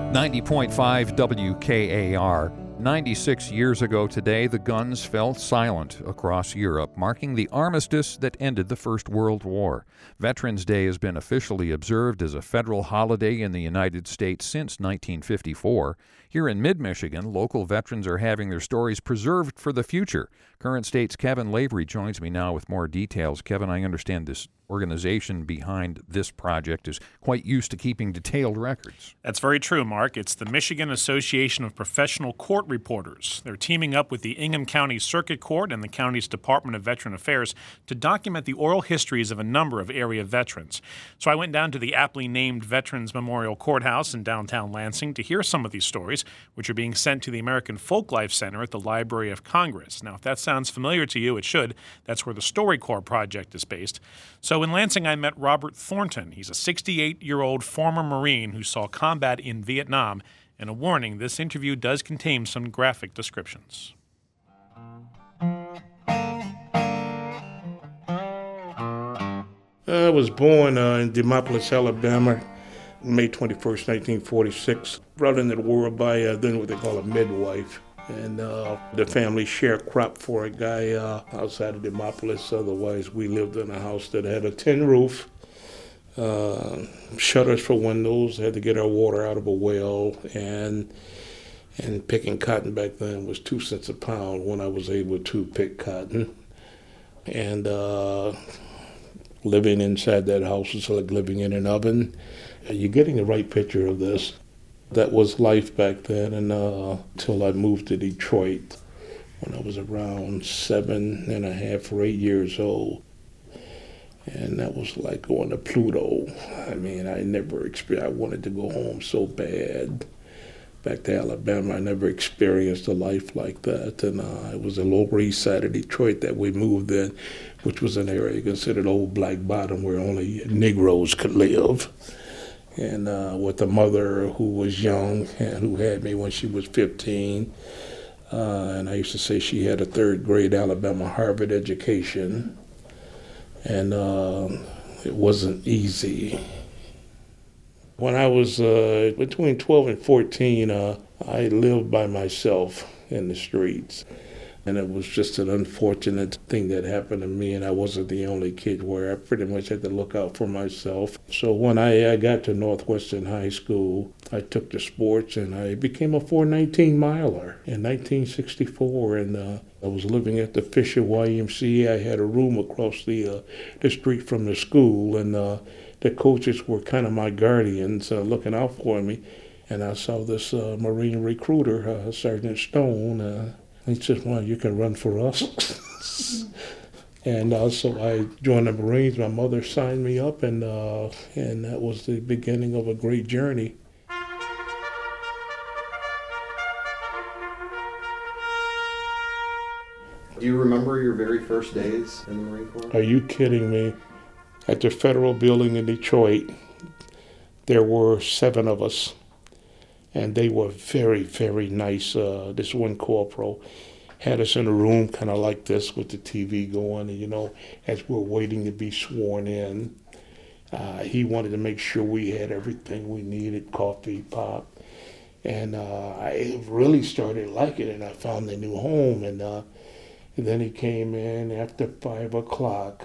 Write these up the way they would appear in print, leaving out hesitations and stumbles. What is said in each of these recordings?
90.5 WKAR. 96 years ago today, the guns fell silent across Europe, marking the armistice that ended the First World War. Veterans Day has been officially observed as a federal holiday in the United States since 1954. Here in mid-Michigan, local veterans are having their stories preserved for the future. Current State's Kevin Lavery joins me now with more details. Kevin, I understand this organization behind this project is quite used to keeping detailed records. That's very true, Mark. It's the Michigan Association of Professional Court Reporters. They're teaming up with the Ingham County Circuit Court and the county's Department of Veteran Affairs to document the oral histories of a number of area veterans. So I went down to the aptly named Veterans Memorial Courthouse in downtown Lansing to hear some of these stories, which are being sent to the American Folklife Center at the Library of Congress. Now, if that sounds familiar to you, it should. That's where the StoryCorps project is based. So in Lansing, I met Robert Thornton. He's a 68-year-old former Marine who saw combat in Vietnam. And a warning, this interview does contain some graphic descriptions. I was born in Demopolis, Alabama, May 21st, 1946. Brought into the world by then what they call a midwife. And the family sharecropped for a guy outside of Demopolis. Otherwise, we lived in a house that had a tin roof, shutters for windows, had to get our water out of a well, and picking cotton back then was 2 cents a pound when I was able to pick cotton. And living inside that house was like living in an oven. You're getting the right picture of this. That was life back then, and until I moved to Detroit when I was around 7.5 or 8 years old. And that was like going to Pluto. I mean, I wanted to go home so bad. Back to Alabama, I never experienced a life like that. And it was the Lower East Side of Detroit that we moved in, which was an area considered Old Black Bottom where only Negroes could live. And with a mother who was young and who had me when she was 15. And I used to say she had a third grade Alabama Harvard education. And it wasn't easy. When I was between 12 and 14, I lived by myself in the streets. And it was just an unfortunate thing that happened to me, and I wasn't the only kid where I pretty much had to look out for myself. So when I got to Northwestern High School, I took to sports, and I became a 419 miler in 1964. And I was living at the Fisher YMCA. I had a room across the street from the school, and the coaches were kind of my guardians, looking out for me. And I saw this Marine recruiter, Sergeant Stone. He said, well, you can run for us. And so I joined the Marines. My mother signed me up, and that was the beginning of a great journey. Do you remember your very first days in the Marine Corps? Are you kidding me? At the Federal Building in Detroit, there were 7 of us. And they were very, very nice. This one corporal had us in a room kind of like this with the TV going. And, as we were waiting to be sworn in, he wanted to make sure we had everything we needed, coffee, pop. And I really started liking it, and I found a new home. And then he came in after 5 o'clock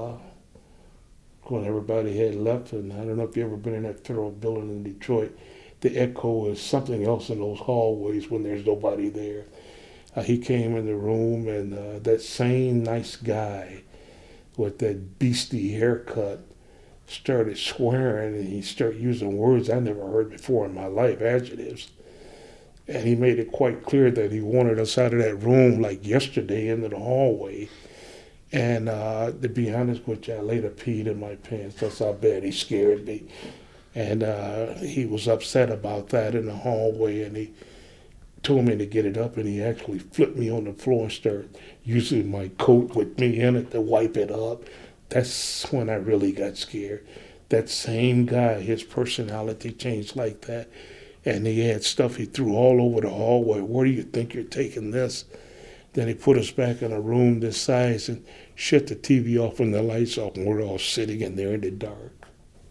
when everybody had left. And I don't know if you've ever been in that Federal Building in Detroit. The echo is something else in those hallways when there's nobody there. He came in the room, and that same nice guy with that beastly haircut started swearing, and he started using words I never heard before in my life, adjectives. And he made it quite clear that he wanted us out of that room like yesterday into the hallway. And to be honest with you, I later peed in my pants. That's how bad he scared me. And he was upset about that in the hallway, and he told me to get it up, and he actually flipped me on the floor and started using my coat with me in it to wipe it up. That's when I really got scared. That same guy, his personality changed like that, and he had stuff he threw all over the hallway. Where do you think you're taking this? Then he put us back in a room this size and shut the TV off and the lights off, and we're all sitting in there in the dark.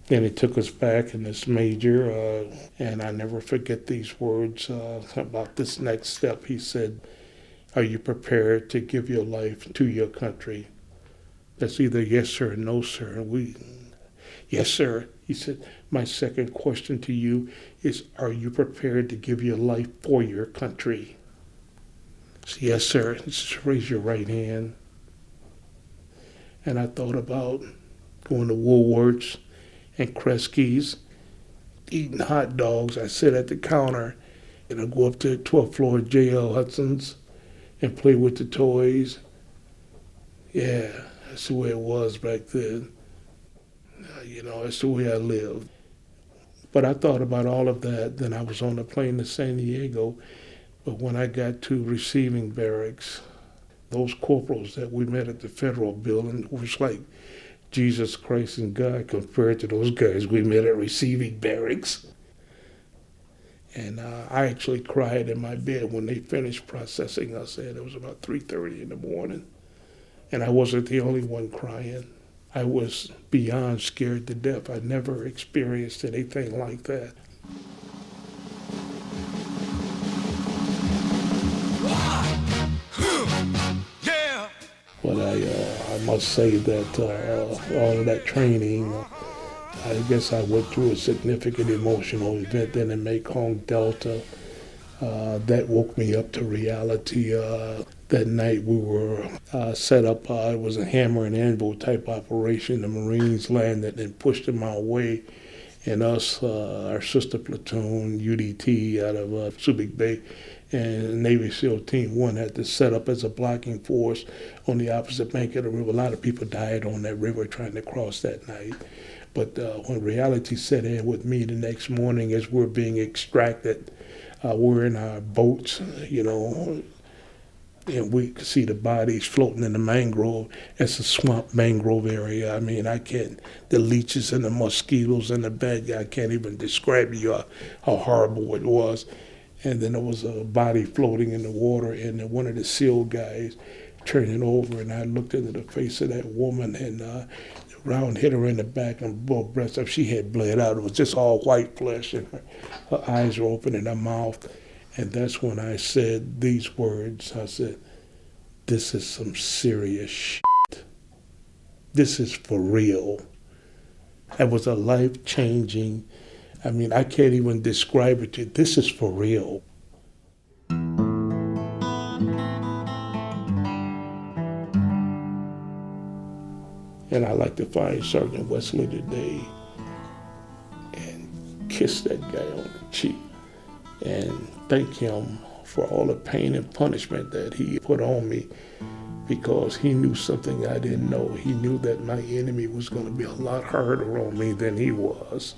Then he took us back in this major, and I never forget these words about this next step. He said, "Are you prepared to give your life to your country?" That's either yes, sir, or no, sir. And yes, sir. He said, "My second question to you is, are you prepared to give your life for your country?" So, yes, sir. Just raise your right hand. And I thought about going to Woolworths and Kresge's, eating hot dogs. I sit at the counter and I go up to the 12th floor of J.L. Hudson's and play with the toys. Yeah, that's the way it was back then. That's the way I lived. But I thought about all of that. Then I was on the plane to San Diego. But when I got to receiving barracks, those corporals that we met at the federal building was like Jesus Christ and God compared to those guys we met at receiving barracks. And I actually cried in my bed when they finished processing us. And it was about 3:30 in the morning. And I wasn't the only one crying. I was beyond scared to death. I'd never experienced anything like that. But I must say that all of that training, I guess I went through a significant emotional event then in Mekong Delta that woke me up to reality. That night we were set up, it was a hammer and anvil type operation. The Marines landed and pushed them our way. And us, our sister platoon, UDT out of Subic Bay, and Navy SEAL Team 1 had to set up as a blocking force on the opposite bank of the river. A lot of people died on that river trying to cross that night. But when reality set in with me the next morning as we're being extracted, we're in our boats, and we could see the bodies floating in the mangrove. It's a swamp mangrove area. I mean, the leeches and the mosquitoes and the bad guy, I can't even describe to you how horrible it was. And then there was a body floating in the water, and then one of the SEAL guys turning over, and I looked into the face of that woman, and the round hit her in the back and both breasts up. She had bled out. It was just all white flesh, and her eyes were open in her mouth. And that's when I said these words. I said, "This is some serious shit. This is for real." It was a life-changing, I can't even describe it to you. This is for real. And I'd like to find Sergeant Wesley today and kiss that guy on the cheek and thank him for all the pain and punishment that he put on me, because he knew something I didn't know. He knew that my enemy was going to be a lot harder on me than he was.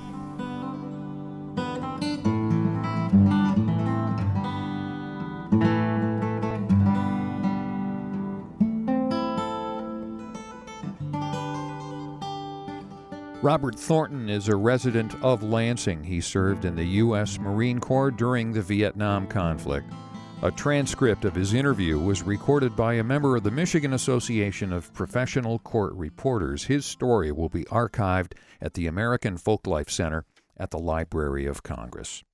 Robert Thornton is a resident of Lansing. He served in the U.S. Marine Corps during the Vietnam conflict. A transcript of his interview was recorded by a member of the Michigan Association of Professional Court Reporters. His story will be archived at the American Folklife Center at the Library of Congress.